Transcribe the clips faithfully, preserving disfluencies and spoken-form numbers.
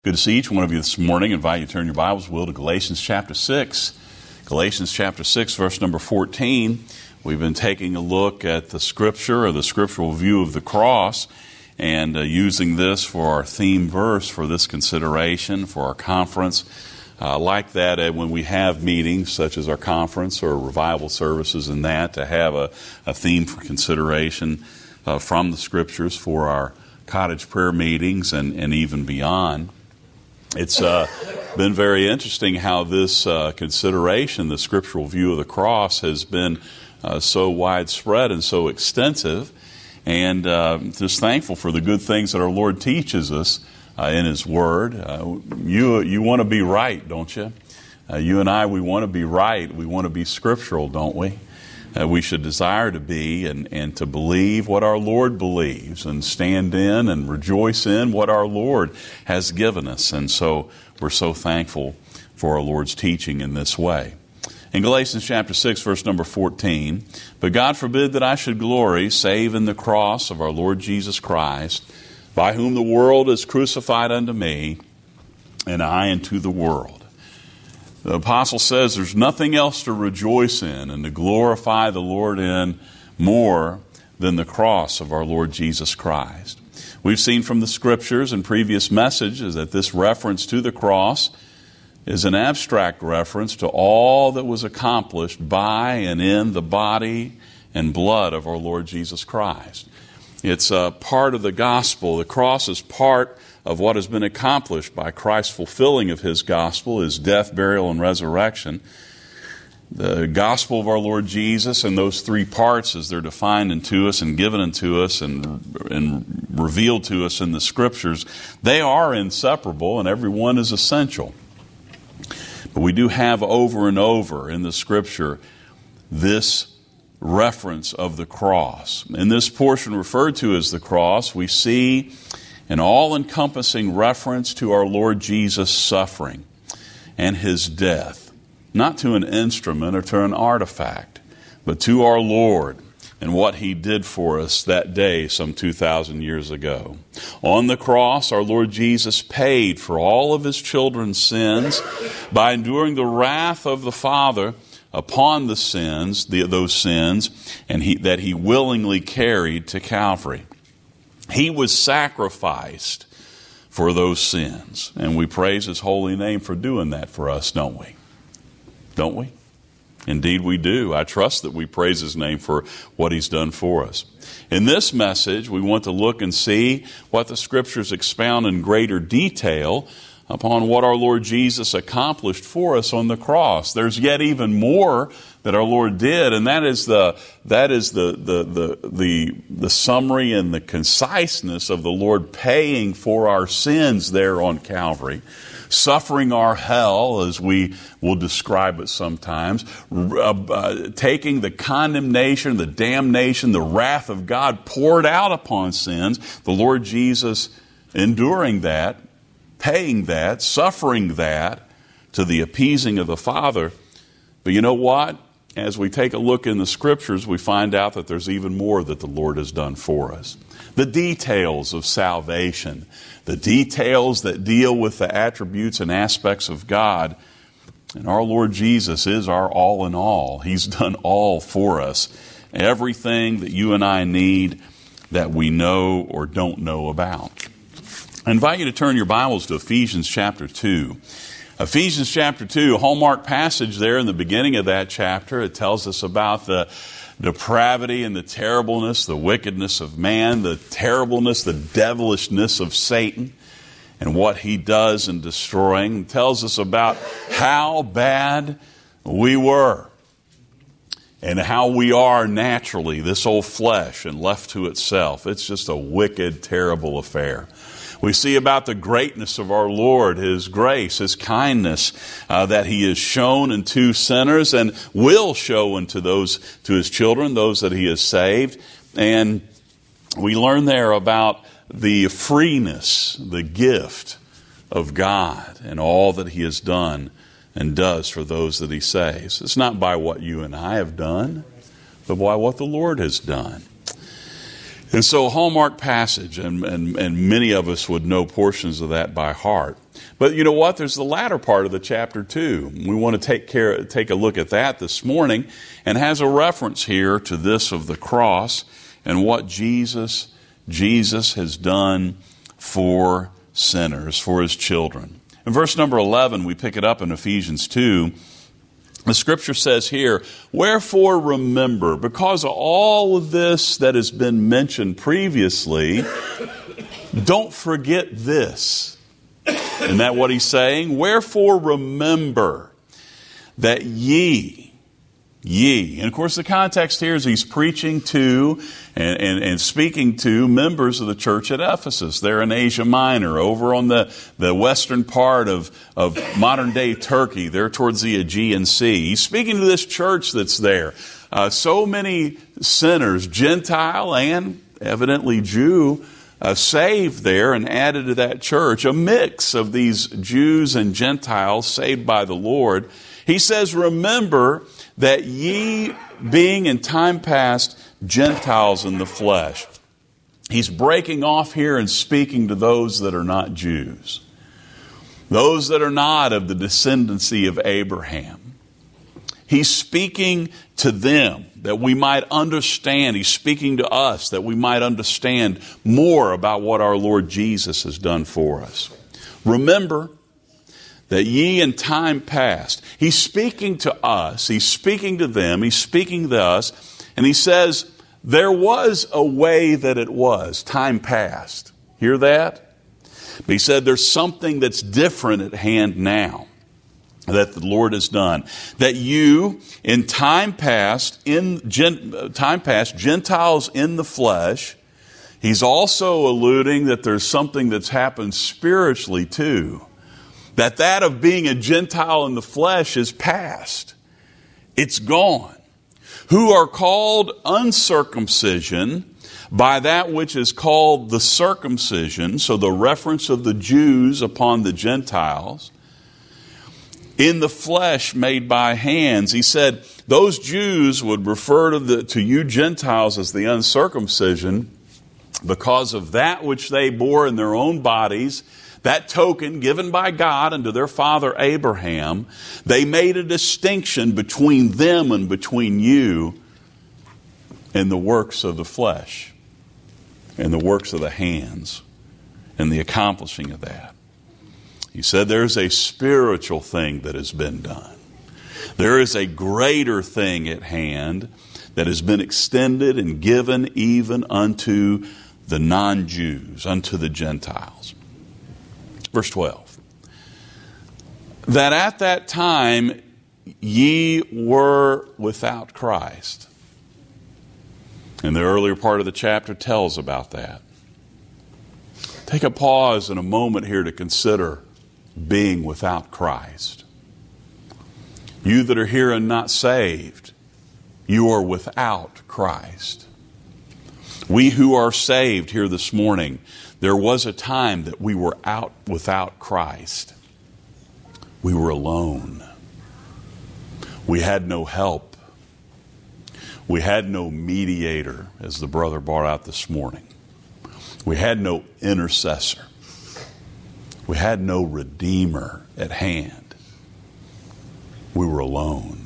Good to see each one of you this morning. I invite you to turn your Bibles, will, to Galatians chapter six. Galatians chapter six, verse number fourteen. We've been taking a look at the Scripture, or the scriptural view of the cross, and uh, using this for our theme verse for this consideration, for our conference. Uh, like that, uh, when we have meetings, such as our conference or revival services and that, to have a, a theme for consideration uh, from the Scriptures for our cottage prayer meetings and, and even beyond. It's uh, been very interesting how this uh, consideration, the scriptural view of the cross, has been uh, so widespread and so extensive. And uh, just thankful for the good things that our Lord teaches us uh, in His Word. Uh, you you want to be right, don't you? Uh, you and I, we want to be right. We want to be scriptural, don't we? Uh, we should desire to be and, and to believe what our Lord believes and stand in and rejoice in what our Lord has given us. And so we're so thankful for our Lord's teaching in this way. In Galatians chapter six, verse number fourteen, "But God forbid that I should glory, save in the cross of our Lord Jesus Christ, by whom the world is crucified unto me, and I unto the world." The apostle says there's nothing else to rejoice in and to glorify the Lord in more than the cross of our Lord Jesus Christ. We've seen from the Scriptures and previous messages that this reference to the cross is an abstract reference to all that was accomplished by and in the body and blood of our Lord Jesus Christ. It's a part of the gospel. The cross is part of what has been accomplished by Christ's fulfilling of His gospel, His death, burial, and resurrection. The gospel of our Lord Jesus and those three parts, as they're defined unto us and given unto us and, and revealed to us in the Scriptures, they are inseparable and every one is essential. But we do have over and over in the Scripture this reference of the cross. In this portion referred to as the cross, we see an all-encompassing reference to our Lord Jesus' suffering and His death, not to an instrument or to an artifact, but to our Lord and what He did for us that day some two thousand years ago. On the cross, our Lord Jesus paid for all of His children's sins by enduring the wrath of the Father upon the sins, the, those sins, and he, that He willingly carried to Calvary. He was sacrificed for those sins. And we praise His holy name for doing that for us, don't we? Don't we? Indeed we do. I trust that we praise His name for what He's done for us. In this message, we want to look and see what the Scriptures expound in greater detail upon what our Lord Jesus accomplished for us on the cross. There's yet even more that our Lord did, and that is the that is the the the the, the summary and the conciseness of the Lord paying for our sins there on Calvary, suffering our hell, as we will describe it sometimes, uh, uh, taking the condemnation, the damnation, the wrath of God poured out upon sins, the Lord Jesus enduring that, paying that, suffering that to the appeasing of the Father. But you know what? As we take a look in the Scriptures, we find out that there's even more that the Lord has done for us. The details of salvation, the details that deal with the attributes and aspects of God. And our Lord Jesus is our all in all. He's done all for us. Everything that you and I need that we know or don't know about. I invite you to turn your Bibles to Ephesians chapter two. Ephesians chapter two, a hallmark passage there in the beginning of that chapter. It tells us about the depravity and the terribleness, the wickedness of man, the terribleness, the devilishness of Satan, and what he does in destroying. It tells us about how bad we were and how we are naturally, this old flesh, and left to itself. It's just a wicked, terrible affair. We see about the greatness of our Lord, His grace, His kindness uh, that He has shown unto sinners and will show unto those, to His children, those that He has saved. And we learn there about the freeness, the gift of God and all that He has done and does for those that He saves. It's not by what you and I have done, but by what the Lord has done. And so a hallmark passage, and, and, and many of us would know portions of that by heart. But you know what? There's the latter part of the chapter too. We want to take care, take a look at that this morning, and has a reference here to this of the cross and what Jesus, Jesus has done for sinners, for his children. In verse number eleven, we pick it up in Ephesians two. The scripture says here, "Wherefore remember," because of all of this that has been mentioned previously, don't forget this. Isn't that what he's saying? "Wherefore remember that ye, ye." And of course the context here is he's preaching to and, and, and speaking to members of the church at Ephesus. They're in Asia Minor, over on the, the western part of, of modern day Turkey. They're towards the Aegean Sea. He's speaking to this church that's there. Uh, so many sinners, Gentile and evidently Jew, Uh, saved there and added to that church, a mix of these Jews and Gentiles saved by the Lord. He says, "Remember that ye, being in time past Gentiles in the flesh." He's breaking off here and speaking to those that are not Jews, those that are not of the descendancy of Abraham. He's speaking to them that we might understand. He's speaking to us that we might understand more about what our Lord Jesus has done for us. "Remember that ye in time past." He's speaking to us. He's speaking to them. He's speaking to us. And he says, there was a way that it was, time past. Hear that? But he said there's something that's different at hand now that the Lord has done. That you, in time past, in gen, time past, Gentiles in the flesh. He's also alluding that there's something that's happened spiritually too. That that of being a Gentile in the flesh is past. It's gone. Who are called uncircumcision by that which is called the circumcision. So the reference of the Jews upon the Gentiles. In the flesh made by hands. He said those Jews would refer to, the, to you Gentiles as the uncircumcision because of that which they bore in their own bodies, that token given by God unto their father Abraham. They made a distinction between them and between you in the works of the flesh and the works of the hands and the accomplishing of that. He said there's a spiritual thing that has been done. There is a greater thing at hand that has been extended and given even unto the non-Jews, unto the Gentiles. Verse twelve. That at that time ye were without Christ. And the earlier part of the chapter tells about that. Take a pause and a moment here to consider being without Christ. You that are here and not saved, you are without Christ. We who are saved here this morning, there was a time that we were out without Christ. We were alone. We had no help. We had no mediator, as the brother brought out this morning. We had no intercessor. We had no redeemer at hand. We were alone.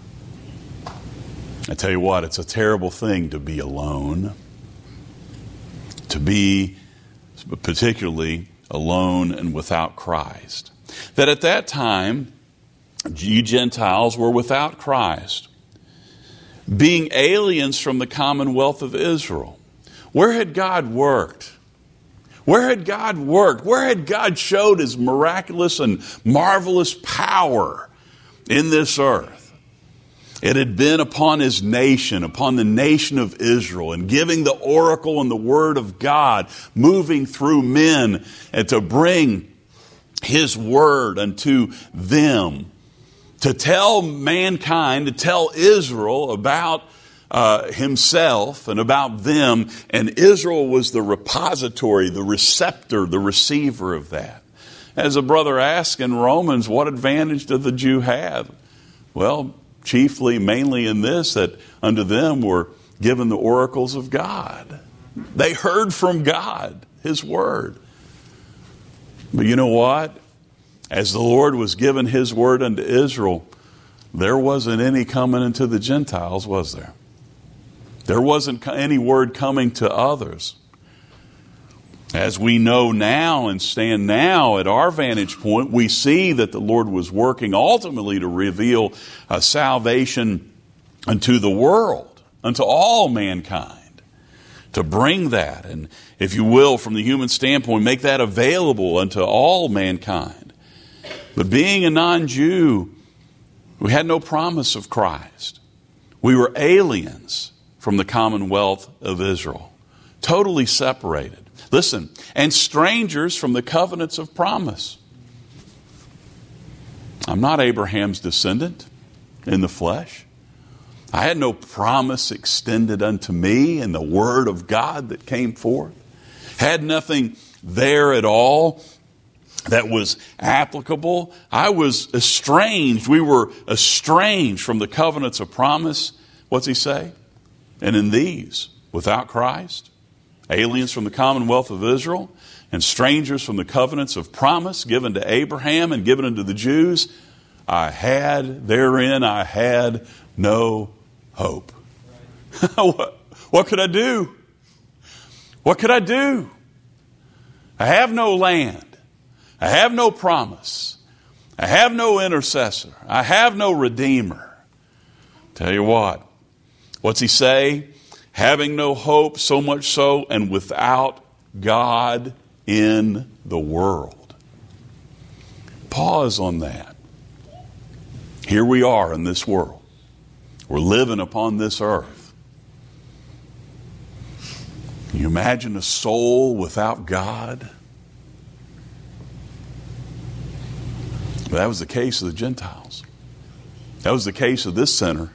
I tell you what, it's a terrible thing to be alone. To be particularly alone and without Christ. That at that time, you Gentiles were without Christ, being aliens from the commonwealth of Israel. Where had God worked? Where had God worked? Where had God showed his miraculous and marvelous power in this earth? It had been upon his nation, upon the nation of Israel, and giving the oracle and the word of God, moving through men and to bring his word unto them, to tell mankind, to tell Israel about Uh, himself and about them, and Israel was the repository, the receptor, the receiver of that. As a brother asked in Romans, what advantage did the Jew have? Well, chiefly, mainly in this, that unto them were given the oracles of God. They heard from God, his word. But you know what? As the Lord was giving his word unto Israel, there wasn't any coming into the Gentiles, was there? There wasn't any word coming to others. As we know now and stand now at our vantage point, we see that the Lord was working ultimately to reveal a salvation unto the world, unto all mankind, to bring that, and if you will, from the human standpoint, make that available unto all mankind. But being a non-Jew, we had no promise of Christ. We were aliens from the commonwealth of Israel, totally separated. Listen, and strangers from the covenants of promise. I'm not Abraham's descendant in the flesh. I had no promise extended unto me in the word of God that came forth. Had nothing there at all that was applicable. I was estranged. We were estranged from the covenants of promise. What's he say? And in these, without Christ, aliens from the commonwealth of Israel, and strangers from the covenants of promise given to Abraham and given unto the Jews, I had therein, I had no hope. what, what could I do? What could I do? I have no land. I have no promise. I have no intercessor. I have no redeemer. Tell you what, what's he say? Having no hope, so much so, and without God in the world. Pause on that. Here we are in this world. We're living upon this earth. Can you imagine a soul without God? That was the case of the Gentiles. That was the case of this sinner.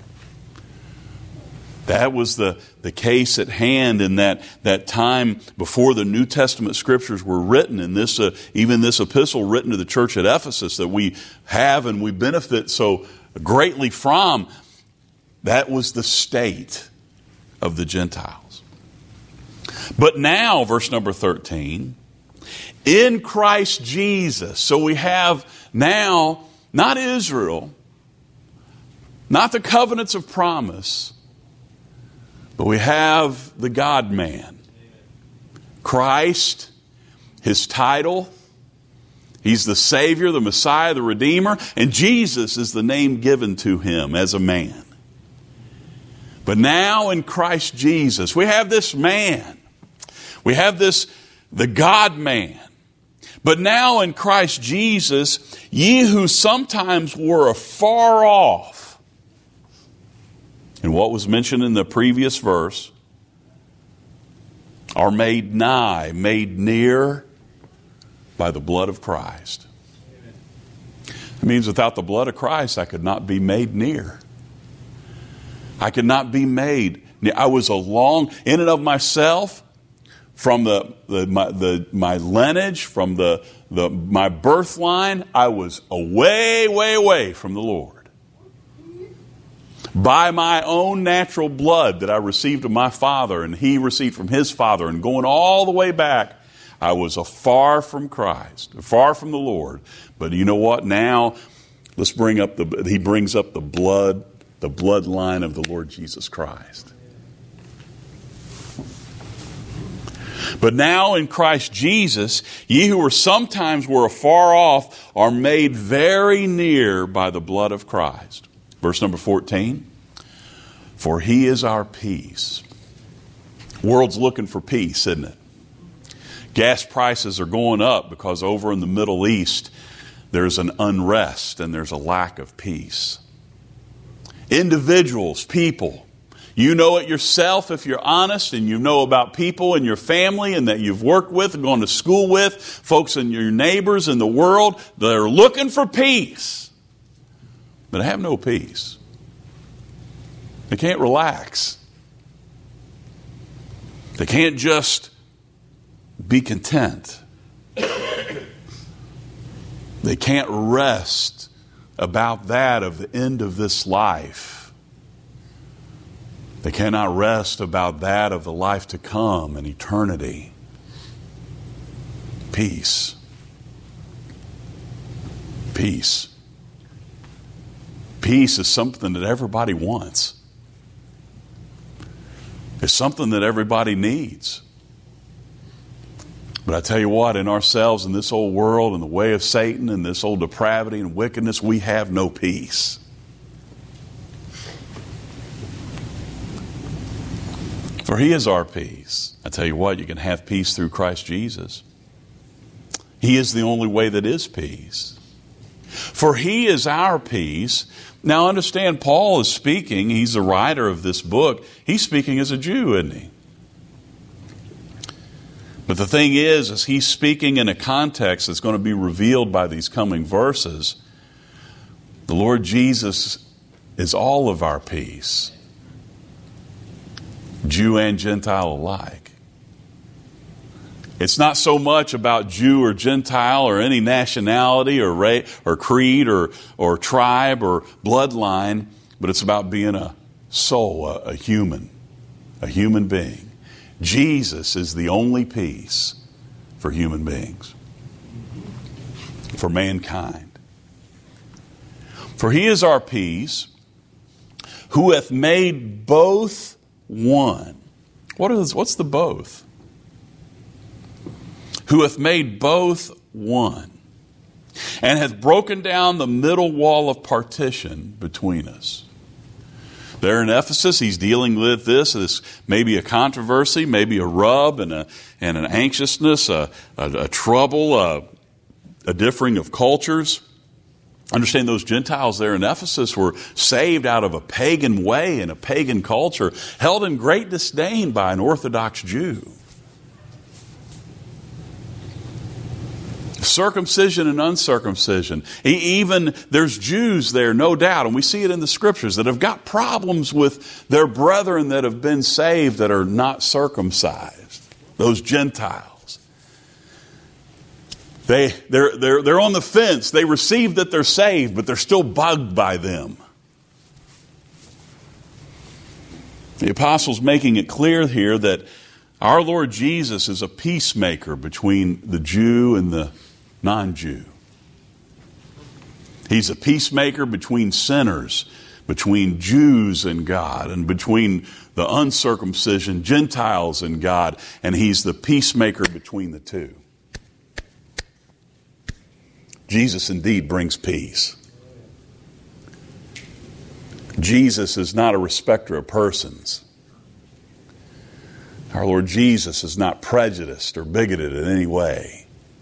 That was the, the case at hand in that, that time before the New Testament scriptures were written, and this uh, even this epistle written to the church at Ephesus that we have and we benefit so greatly from. That was the state of the Gentiles. But now, verse number thirteen, in Christ Jesus. So we have now not Israel, not the covenants of promise, but we have the God-man. Christ, his title. He's the Savior, the Messiah, the Redeemer. And Jesus is the name given to him as a man. But now in Christ Jesus, we have this man. We have this, the God-man. But now in Christ Jesus, ye who sometimes were afar off. And what was mentioned in the previous verse, are made nigh, made near by the blood of Christ. It means without the blood of Christ, I could not be made near. I could not be made near. I was a long, in and of myself, from the, the, my, the my lineage, from the, the my birth line, I was away, way away from the Lord. By my own natural blood that I received of my father and he received from his father, and going all the way back, I was afar from Christ, far from the Lord. But you know what? Now, let's bring up the, he brings up the blood, the bloodline of the Lord Jesus Christ. But now in Christ Jesus, ye who were sometimes were afar off are made very near by the blood of Christ. Verse number fourteen. For he is our peace. World's looking for peace, isn't it? Gas prices are going up because over in the Middle East, there's an unrest and there's a lack of peace. Individuals, people, you know it yourself if you're honest, and you know about people in your family and that you've worked with and gone to school with, folks and your neighbors in the world that are looking for peace, but have no peace. They can't relax. They can't just be content. They can't rest about that of the end of this life. They cannot rest about that of the life to come and eternity. Peace. Peace. Peace is something that everybody wants. It's something that everybody needs. But I tell you what, in ourselves, in this old world, in the way of Satan, and this old depravity and wickedness, we have no peace. For He is our peace. I tell you what, you can have peace through Christ Jesus. He is the only way that is peace. For He is our peace. Now understand, Paul is speaking, he's the writer of this book, he's speaking as a Jew, isn't he? But the thing is, is he's speaking in a context that's going to be revealed by these coming verses. The Lord Jesus is all of our peace, Jew and Gentile alike. It's not so much about Jew or Gentile or any nationality or race or creed or, or tribe or bloodline, but it's about being a soul, a, a human, a human being. Jesus is the only peace for human beings, for mankind. For He is our peace, who hath made both one. What is, what's the both? Who hath made both one, and hath broken down the middle wall of partition between us. There in Ephesus, he's dealing with this, this maybe a controversy, maybe a rub and, a, and an anxiousness, a, a, a trouble, a, a differing of cultures. Understand those Gentiles there in Ephesus were saved out of a pagan way and a pagan culture, held in great disdain by an Orthodox Jew. Circumcision and uncircumcision. Even there's Jews there, no doubt, and we see it in the Scriptures, that have got problems with their brethren that have been saved that are not circumcised. Those Gentiles. They, they're, they're, they're on the fence. They receive that they're saved, but they're still bugged by them. The apostle's making it clear here that our Lord Jesus is a peacemaker between the Jew and the non-Jew. He's a peacemaker between sinners, between Jews and God, and between the uncircumcision Gentiles and God, and He's the peacemaker between the two. Jesus indeed brings peace. Jesus is not a respecter of persons. Our Lord Jesus is not prejudiced or bigoted in any way.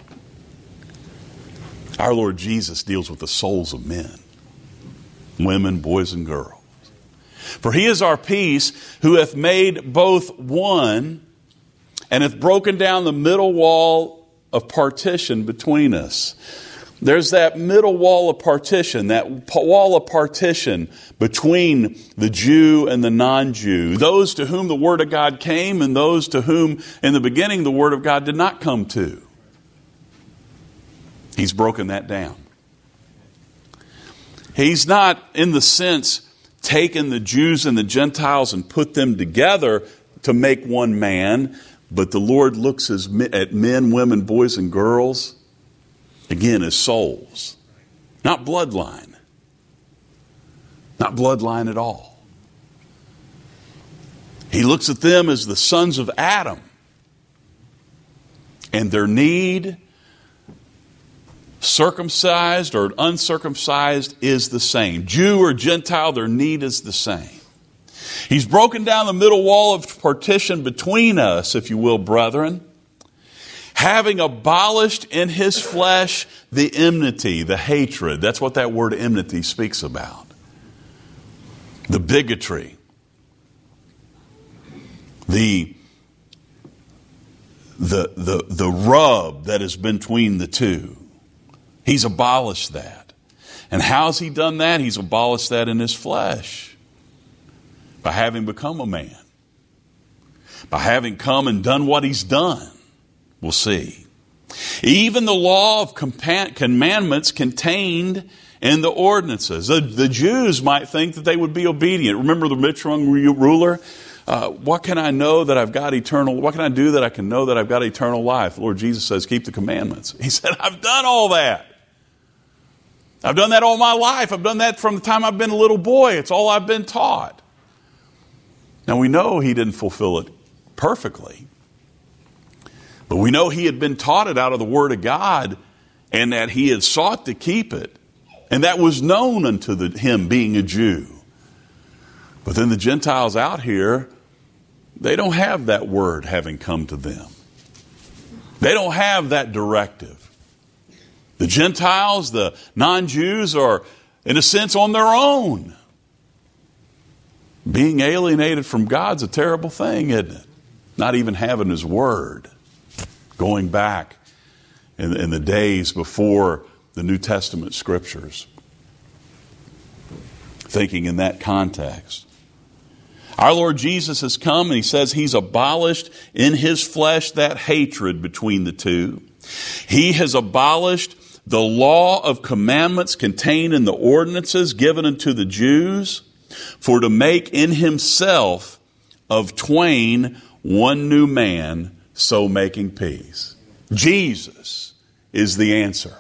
Our Lord Jesus deals with the souls of men, women, boys, and girls. For He is our peace, who hath made both one, and hath broken down the middle wall of partition between us. There's that middle wall of partition, that wall of partition between the Jew and the non-Jew. Those to whom the Word of God came and those to whom in the beginning the Word of God did not come to. He's broken that down. He's not, in the sense, taken the Jews and the Gentiles and put them together to make one man, but the Lord looks at men, women, boys, and girls, again, as souls. Not bloodline. Not bloodline at all. He looks at them as the sons of Adam. And their need, circumcised or uncircumcised, is the same. Jew or Gentile, their need is the same. He's broken down the middle wall of partition between us, if you will, brethren, having abolished in His flesh the enmity, the hatred. That's what that word enmity speaks about. The bigotry. The, the, the, the rub that has been between the two. He's abolished that. And how's He done that? He's abolished that in His flesh. By having become a man. By having come and done what He's done. We'll see. Even the law of commandments contained in the ordinances. The, the Jews might think that they would be obedient. Remember the rich young ruler? Uh, what can I know that I've got eternal, what can I do that I can know that I've got eternal life? The Lord Jesus says, keep the commandments. He said, I've done all that. I've done that all my life. I've done that from the time I've been a little boy. It's all I've been taught. Now we know he didn't fulfill it perfectly. But we know he had been taught it out of the Word of God and that he had sought to keep it. And that was known unto the, him being a Jew. But then the Gentiles out here, they don't have that word having come to them. They don't have that directive. The Gentiles, the non-Jews are, in a sense, on their own. Being alienated from God's a terrible thing, isn't it? Not even having His Word. Going back in, in the days before the New Testament Scriptures. Thinking in that context. Our Lord Jesus has come and He says He's abolished in His flesh that hatred between the two. He has abolished the law of commandments contained in the ordinances given unto the Jews, for to make in Himself of twain one new man, so making peace. Jesus is the answer.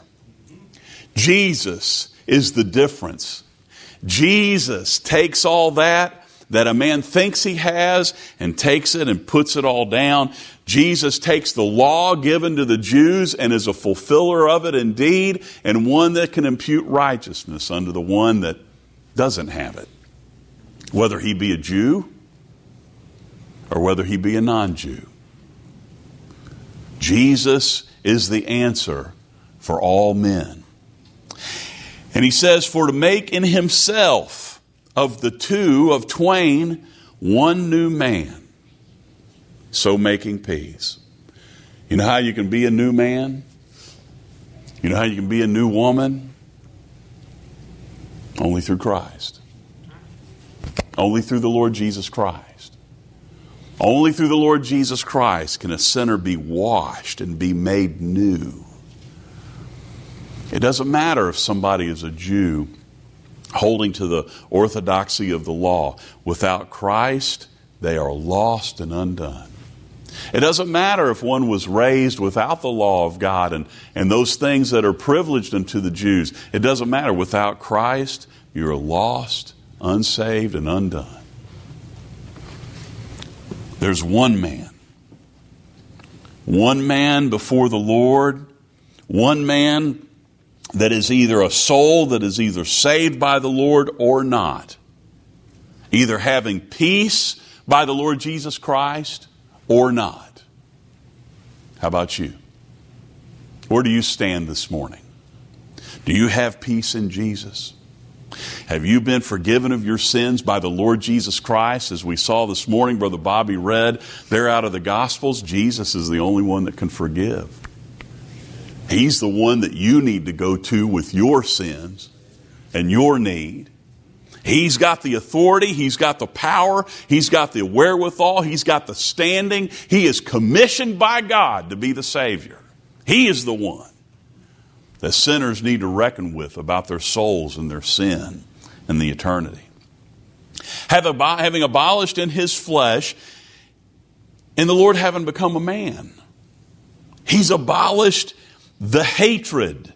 Jesus is the difference. Jesus takes all that that a man thinks he has and takes it and puts it all down. Jesus takes the law given to the Jews and is a fulfiller of it indeed, and one that can impute righteousness unto the one that doesn't have it. Whether he be a Jew or whether he be a non-Jew. Jesus is the answer for all men. And he says, for to make in Himself of the two, of twain, one new man, so making peace. You know how you can be a new man? You know how you can be a new woman? Only through Christ. Only through the Lord Jesus Christ. Only through the Lord Jesus Christ can a sinner be washed and be made new. It doesn't matter if somebody is a Jew holding to the orthodoxy of the law. Without Christ, they are lost and undone. It doesn't matter if one was raised without the law of God and, and those things that are privileged unto the Jews. It doesn't matter. Without Christ, you're lost, unsaved, and undone. There's one man. One man before the Lord. One man that is either a soul that is either saved by the Lord or not. Either having peace by the Lord Jesus Christ or not. How about you? Where do you stand this morning? Do you have peace in Jesus? Have you been forgiven of your sins by the Lord Jesus Christ? As we saw this morning, Brother Bobby read there out of the Gospels, Jesus is the only one that can forgive. He's the one that you need to go to with your sins and your need. He's got the authority. He's got the power. He's got the wherewithal. He's got the standing. He is commissioned by God to be the Savior. He is the one that sinners need to reckon with about their souls and their sin and the eternity. Having abolished in His flesh, and the Lord having become a man, He's abolished the hatred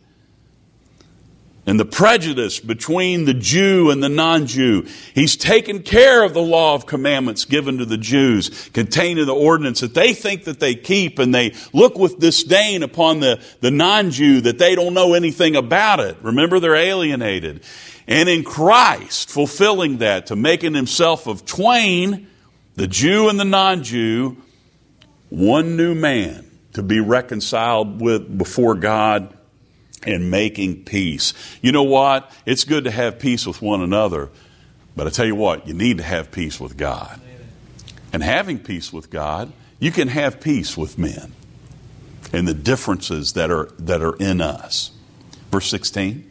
and the prejudice between the Jew and the non-Jew. He's taken care of the law of commandments given to the Jews, contained in the ordinance that they think that they keep, and they look with disdain upon the, the non-Jew that they don't know anything about it. Remember, they're alienated. And in Christ, fulfilling that, to making Himself of twain, the Jew and the non-Jew, one new man, to be reconciled with before God and making peace. You know what? It's good to have peace with one another, but I tell you what, you need to have peace with God. And having peace with God, you can have peace with men and the differences that are that are in us. Verse sixteen.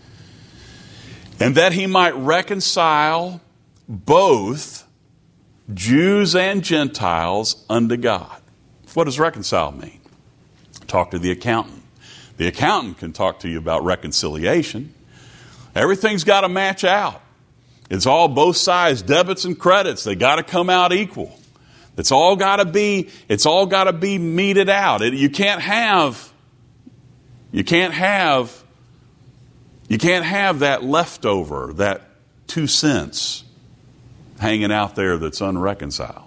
And that He might reconcile both Jews and Gentiles unto God. What does reconcile mean? Talk to the accountant. The accountant can talk to you about reconciliation. Everything's got to match out. It's all both sides, debits and credits. They got to come out equal. It's all got to be. It's all got to be meted out. It, you can't have. You can't have You can't have that leftover, that two cents hanging out there that's unreconciled.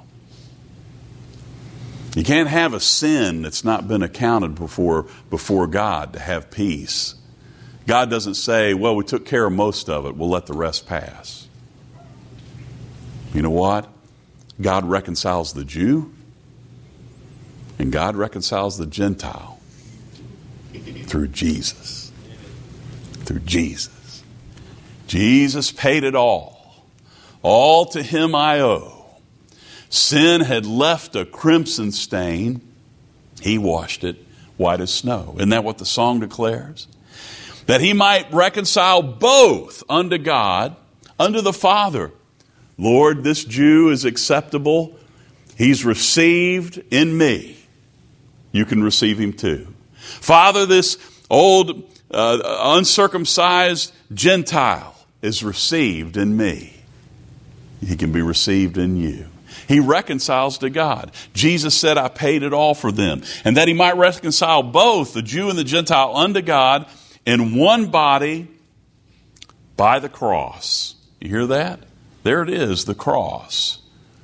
You can't have a sin that's not been accounted before, before God to have peace. God doesn't say, well, we took care of most of it, we'll let the rest pass. You know what? God reconciles the Jew and God reconciles the Gentile through Jesus. Through Jesus. Jesus paid it all. All to him I owe. Sin had left a crimson stain. He washed it white as snow. Isn't that what the song declares? That he might reconcile both unto God, unto the Father. Lord, this Jew is acceptable. He's received in me. You can receive him too. Father, this old uh, uncircumcised Gentile is received in me. He can be received in you. He reconciles to God. Jesus said, I paid it all for them. And that he might reconcile both the Jew and the Gentile unto God in one body by the cross. You hear that? There it is, the cross.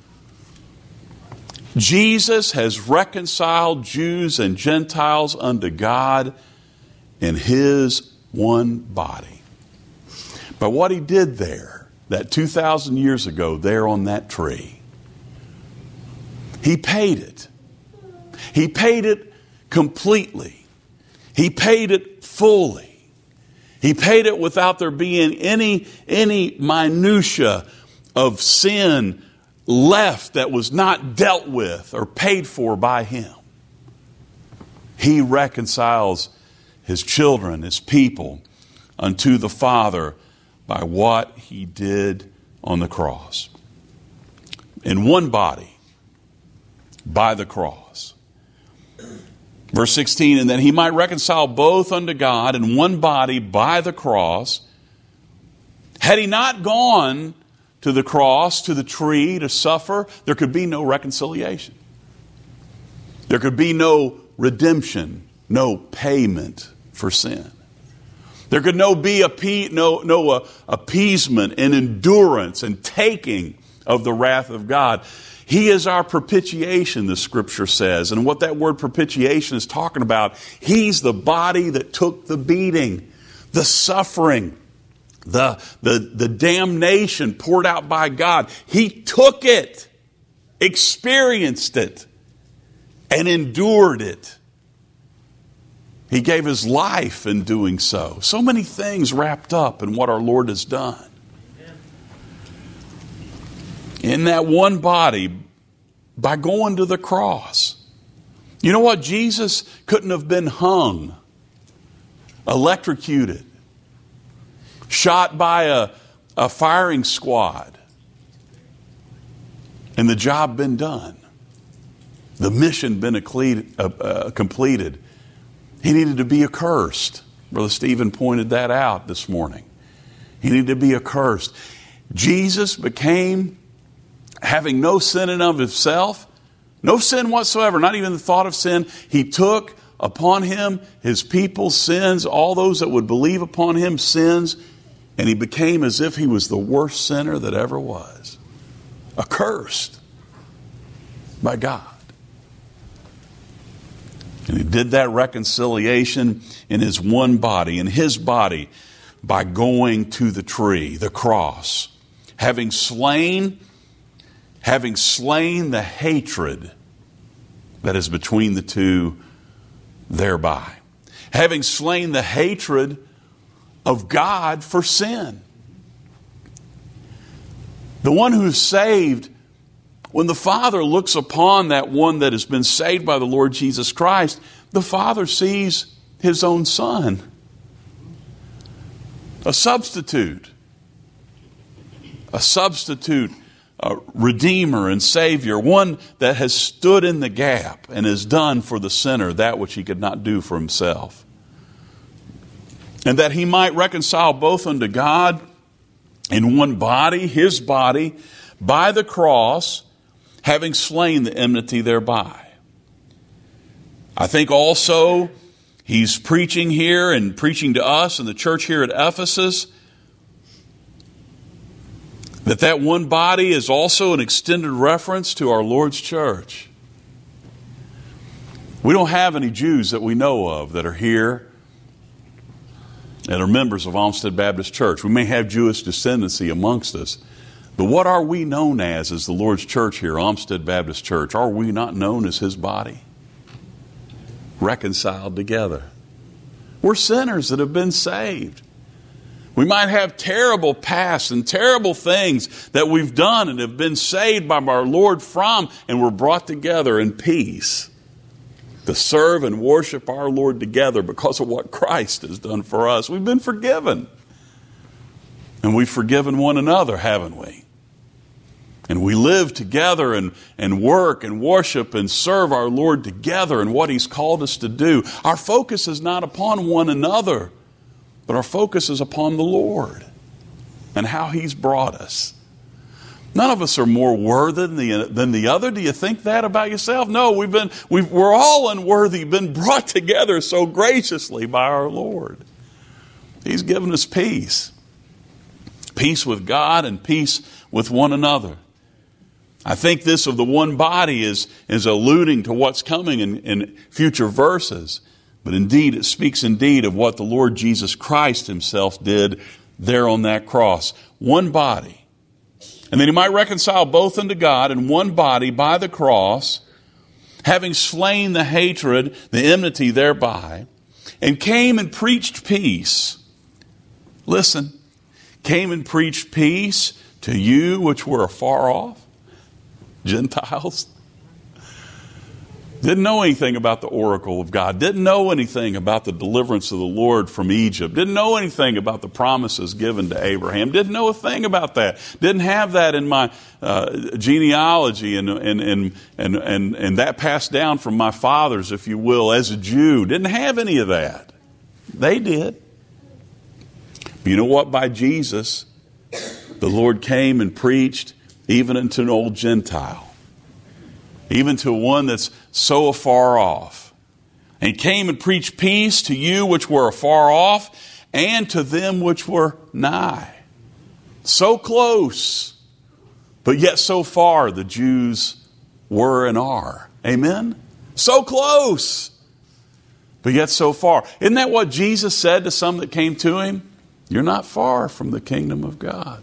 Jesus has reconciled Jews and Gentiles unto God in his one body. But what he did there, that two thousand years ago, there on that tree, he paid it. He paid it completely. He paid it fully. He paid it without there being any, any minutia of sin left that was not dealt with or paid for by him. He reconciles his children, his people, unto the Father by what he did on the cross. In one body, by the cross. Verse sixteen, and that he might reconcile both unto God in one body by the cross. Had he not gone to the cross, to the tree to suffer, there could be no reconciliation. There could be no redemption, no payment for sin. There could no be a no no uh, appeasement and endurance and taking of the wrath of God. He is our propitiation, the scripture says. And what that word propitiation is talking about, he's the body that took the beating, the suffering, the, the, the damnation poured out by God. He took it, experienced it, and endured it. He gave his life in doing so. So many things wrapped up in what our Lord has done. In that one body, by going to the cross. You know what? Jesus couldn't have been hung, electrocuted, shot by a, a firing squad, and the job been done. The mission been completed. Uh, uh, completed. He needed to be accursed. Brother Stephen pointed that out this morning. He needed to be accursed. Jesus became, having no sin in of himself, no sin whatsoever, not even the thought of sin. He took upon him his people's sins, all those that would believe upon him sins, and he became as if he was the worst sinner that ever was. Accursed by God. And he did that reconciliation in his one body, in his body, by going to the tree, the cross, having slain, having slain the hatred that is between the two thereby. Having slain the hatred of God for sin. The one who's saved, when the Father looks upon that one that has been saved by the Lord Jesus Christ, the Father sees his own Son. A substitute. A substitute, a Redeemer and Savior. One that has stood in the gap and has done for the sinner that which he could not do for himself. And that he might reconcile both unto God in one body, his body, by the cross, having slain the enmity thereby. I think also he's preaching here and preaching to us in the church here at Ephesus, that that one body is also an extended reference to our Lord's church. We don't have any Jews that we know of that are here that are members of Olmsted Baptist Church. We may have Jewish descendancy amongst us, but what are we known as as the Lord's church here, Olmsted Baptist Church? Are we not known as His body? Reconciled together. We're sinners that have been saved. We might have terrible past and terrible things that we've done and have been saved by our Lord from, and we're brought together in peace to serve and worship our Lord together because of what Christ has done for us. We've been forgiven. And we've forgiven one another, haven't we? And we live together and, and work and worship and serve our Lord together in what He's called us to do. Our focus is not upon one another, but our focus is upon the Lord and how He's brought us. None of us are more worthy than the, than the other. Do you think that about yourself? No, we've been, we've, we're all unworthy, been brought together so graciously by our Lord. He's given us peace. Peace with God and peace with one another. I think this of the one body is, is alluding to what's coming in, in future verses. But indeed, it speaks indeed of what the Lord Jesus Christ Himself did there on that cross. One body. And that He might reconcile both unto God in one body by the cross, having slain the hatred, the enmity thereby, and came and preached peace. Listen, came and preached peace to you which were afar off, Gentiles. Didn't know anything about the oracle of God. Didn't know anything about the deliverance of the Lord from Egypt. Didn't know anything about the promises given to Abraham. Didn't know a thing about that. Didn't have that in my uh, genealogy and, and, and, and, and, and that passed down from my fathers, if you will, as a Jew. Didn't have any of that. They did. But you know what? By Jesus, the Lord came and preached even unto an old Gentile. Even to one that's so afar off. And He came and preached peace to you which were afar off, and to them which were nigh. So close, but yet so far the Jews were and are. Amen? So close, but yet so far. Isn't that what Jesus said to some that came to Him? You're not far from the kingdom of God.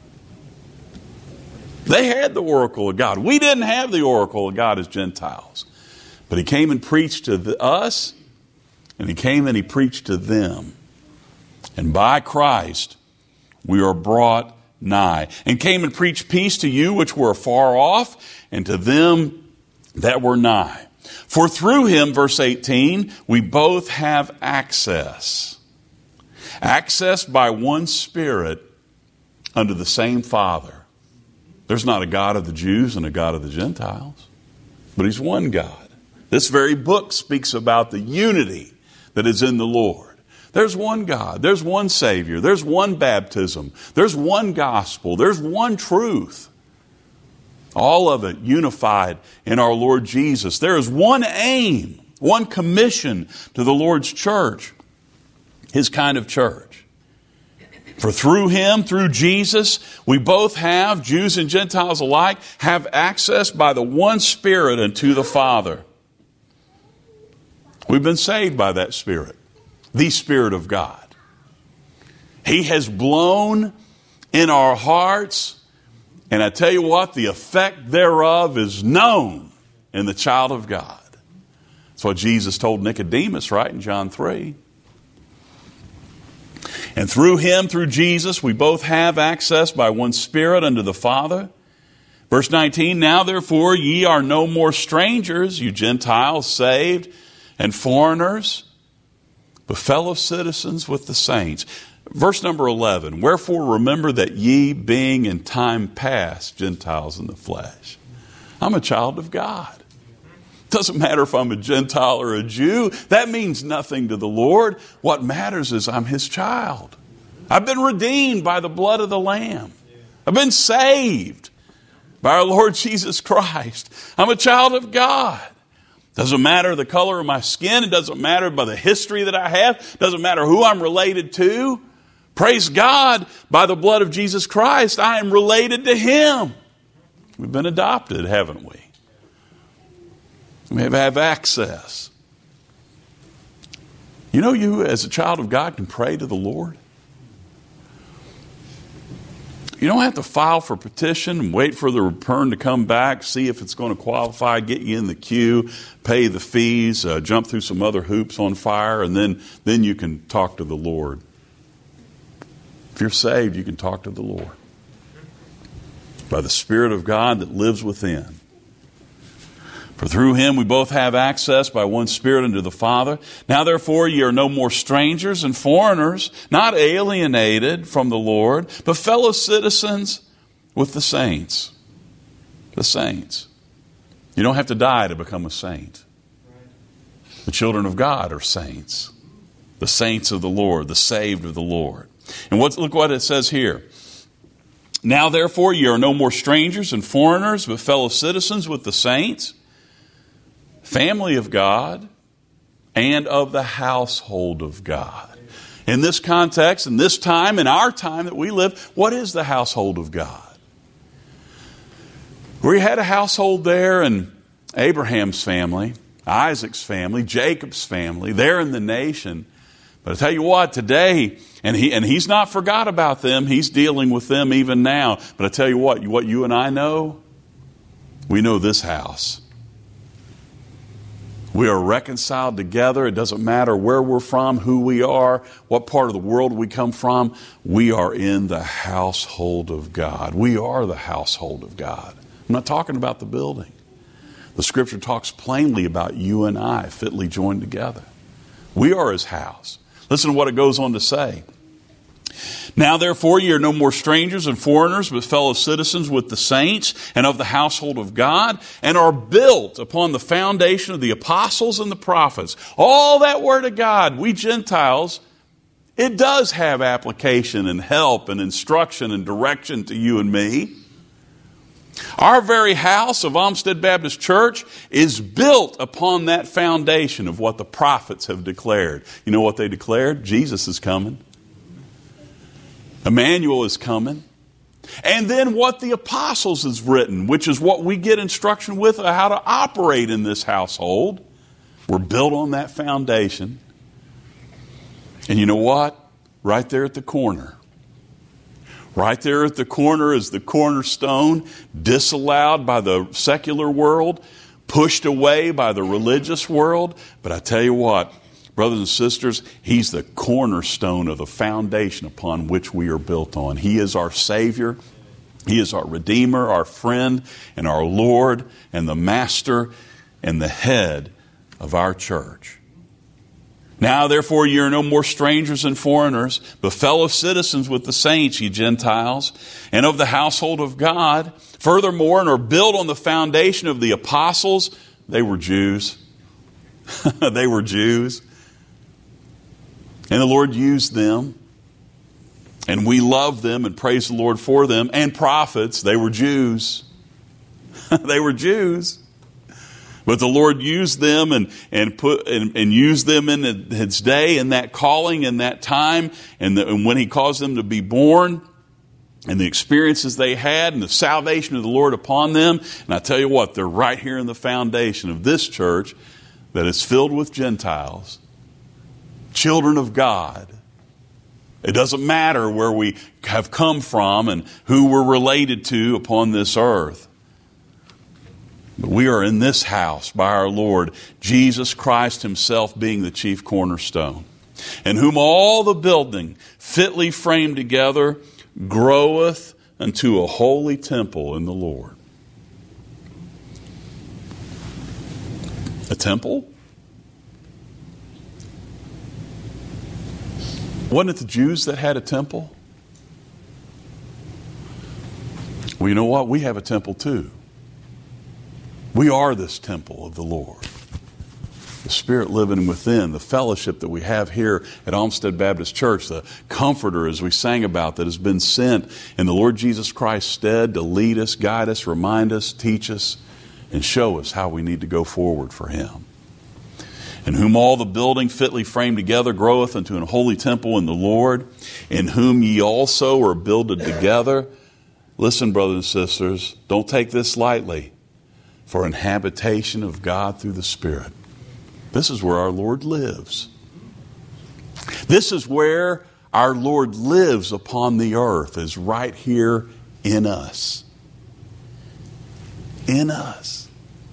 They had the oracle of God. We didn't have the oracle of God as Gentiles. But He came and preached to the, us, and He came and He preached to them. And by Christ, we are brought nigh. And came and preached peace to you which were afar off, and to them that were nigh. For through Him, verse eighteen, we both have access. Access by one Spirit unto the same Father. There's not a God of the Jews and a God of the Gentiles, but He's one God. This very book speaks about the unity that is in the Lord. There's one God. There's one Savior. There's one baptism. There's one gospel. There's one truth. All of it unified in our Lord Jesus. There is one aim, one commission to the Lord's church, His kind of church. For through Him, through Jesus, we both have, Jews and Gentiles alike, have access by the one Spirit unto the Father. We've been saved by that Spirit, the Spirit of God. He has blown in our hearts, and I tell you what, the effect thereof is known in the child of God. That's what Jesus told Nicodemus, right, in John three. And through Him, through Jesus, we both have access by one Spirit unto the Father. Verse nineteen, now therefore ye are no more strangers, you Gentiles, saved, and foreigners, but fellow citizens with the saints. Verse number eleven, wherefore remember that ye, being in time past Gentiles in the flesh. I'm a child of God. Doesn't matter if I'm a Gentile or a Jew. That means nothing to the Lord. What matters is I'm His child. I've been redeemed by the blood of the Lamb. I've been saved by our Lord Jesus Christ. I'm a child of God. Doesn't matter the color of my skin. It doesn't matter by the history that I have. It doesn't matter who I'm related to. Praise God, by the blood of Jesus Christ, I am related to Him. We've been adopted, haven't we? We have, have access. You know, you as a child of God can pray to the Lord. You don't have to file for petition and wait for the return to come back, see if it's going to qualify, get you in the queue, pay the fees, uh, jump through some other hoops on fire, and then, then you can talk to the Lord. If you're saved, you can talk to the Lord by the Spirit of God that lives within. For through Him we both have access by one Spirit unto the Father. Now therefore ye are no more strangers and foreigners, not alienated from the Lord, but fellow citizens with the saints. The saints. You don't have to die to become a saint. The children of God are saints. The saints of the Lord, the saved of the Lord. And what, look what it says here. Now therefore ye are no more strangers and foreigners, but fellow citizens with the saints, family of God, and of the household of God. In this context, in this time, in our time that we live, what is the household of God? We had a household there in Abraham's family, Isaac's family, Jacob's family, there in the nation. But I tell you what, today, and he and he's not forgot about them. He's dealing with them even now. But I tell you what, what you and I know, we know this house. We are reconciled together. It doesn't matter where we're from, who we are, what part of the world we come from. We are in the household of God. We are the household of God. I'm not talking about the building. The Scripture talks plainly about you and I fitly joined together. We are His house. Listen to what it goes on to say. Now therefore ye are no more strangers and foreigners, but fellow citizens with the saints and of the household of God, and are built upon the foundation of the apostles and the prophets. All that word of God, we Gentiles, it does have application and help and instruction and direction to you and me. Our very house of Olmsted Baptist Church is built upon that foundation of what the prophets have declared. You know what they declared? Jesus is coming. Emmanuel is coming. And then what the apostles has written, which is what we get instruction with how to operate in this household. We're built on that foundation. And you know what? Right there at the corner. Right there at the corner is the cornerstone, disallowed by the secular world, pushed away by the religious world. But I tell you what, brothers and sisters, He's the cornerstone of the foundation upon which we are built on. He is our Savior. He is our Redeemer, our friend, and our Lord, and the Master, and the head of our church. Now, therefore, ye are no more strangers and foreigners, but fellow citizens with the saints, ye Gentiles, and of the household of God. Furthermore, and are built on the foundation of the apostles. They were Jews. They were Jews. And the Lord used them. And we love them and praise the Lord for them. And prophets, they were Jews. They were Jews. But the Lord used them and, and put and, and used them in His day, in that calling, in that time, and, the, and when He caused them to be born, and the experiences they had, and the salvation of the Lord upon them. And I tell you what, they're right here in the foundation of this church that is filled with Gentiles, children of God. It doesn't matter where we have come from and who we're related to upon this earth. But we are in this house by our Lord, Jesus Christ Himself being the chief cornerstone, in whom all the building fitly framed together groweth unto a holy temple in the Lord. A temple? Wasn't it the Jews that had a temple? Well, you know what? We have a temple too. We are this temple of the Lord. The Spirit living within, the fellowship that we have here at Olmsted Baptist Church, the Comforter, as we sang about, that has been sent in the Lord Jesus Christ's stead to lead us, guide us, remind us, teach us, and show us how we need to go forward for Him. In whom all the building fitly framed together groweth unto an holy temple in the Lord, in whom ye also are builded together. Listen, brothers and sisters, don't take this lightly. For an habitation of God through the Spirit. This is where our Lord lives. This is where our Lord lives upon the earth, is right here in us. In us.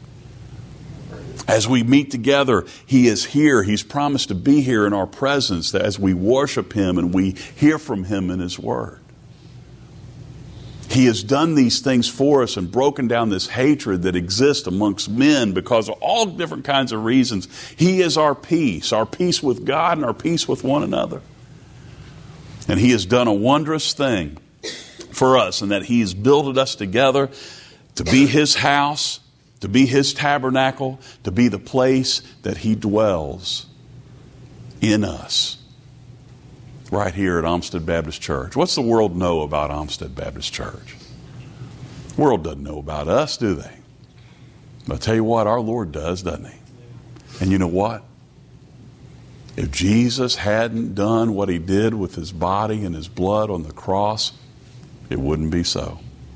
As we meet together, He is here. He's promised to be here in our presence as we worship Him and we hear from Him in His Word. He has done these things for us and broken down this hatred that exists amongst men because of all different kinds of reasons. He is our peace, our peace with God and our peace with one another. And He has done a wondrous thing for us in that He has builded us together to be His house, to be His tabernacle, to be the place that He dwells in us. Right here at Olmsted Baptist Church. What's the world know about Olmsted Baptist Church? The world doesn't know about us, do they? But I'll tell you what, our Lord does, doesn't He? And you know what? If Jesus hadn't done what He did with His body and His blood on the cross, it wouldn't be so.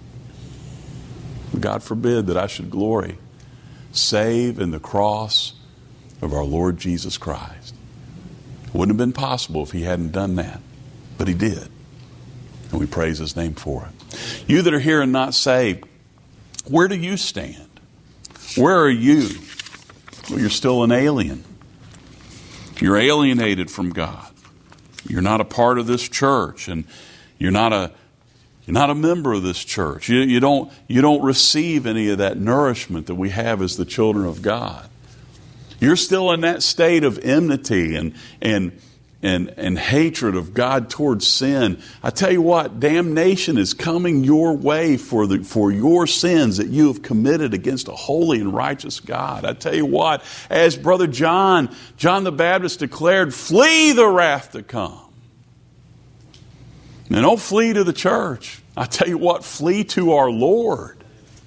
God forbid that I should glory save in the cross of our Lord Jesus Christ. It wouldn't have been possible if He hadn't done that. But He did. And we praise His name for it. You that are here and not saved, where do you stand? Where are you? Well, you're still an alien. You're alienated from God. You're not a part of this church, and you're not a you're not a member of this church. You, you don't you don't receive any of that nourishment that we have as the children of God. You're still in that state of enmity and and and and hatred of God towards sin. I tell you what, damnation is coming your way for the for your sins that you have committed against a holy and righteous God. I tell you what, as Brother John, John the Baptist declared, flee the wrath to come. Now don't flee to the church. I tell you what, flee to our Lord.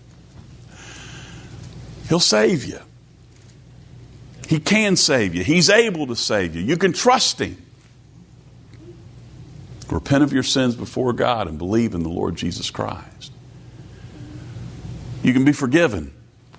He'll save you. He can save you. He's able to save you. You can trust Him. Repent of your sins before God and believe in the Lord Jesus Christ. You can be forgiven.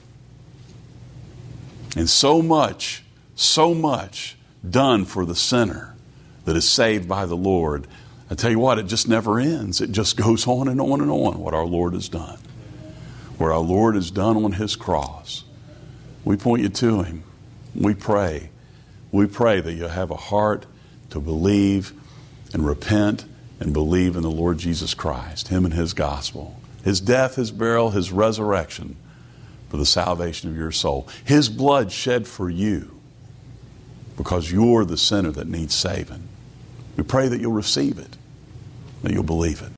And so much, so much done for the sinner that is saved by the Lord. I tell you what, it just never ends. It just goes on and on and on what our Lord has done. What our Lord has done on His cross. We point you to Him. We pray. We pray that you'll have a heart to believe and repent and believe in the Lord Jesus Christ, Him and His gospel, His death, His burial, His resurrection for the salvation of your soul. His blood shed for you because you're the sinner that needs saving. We pray that you'll receive it, that you'll believe it.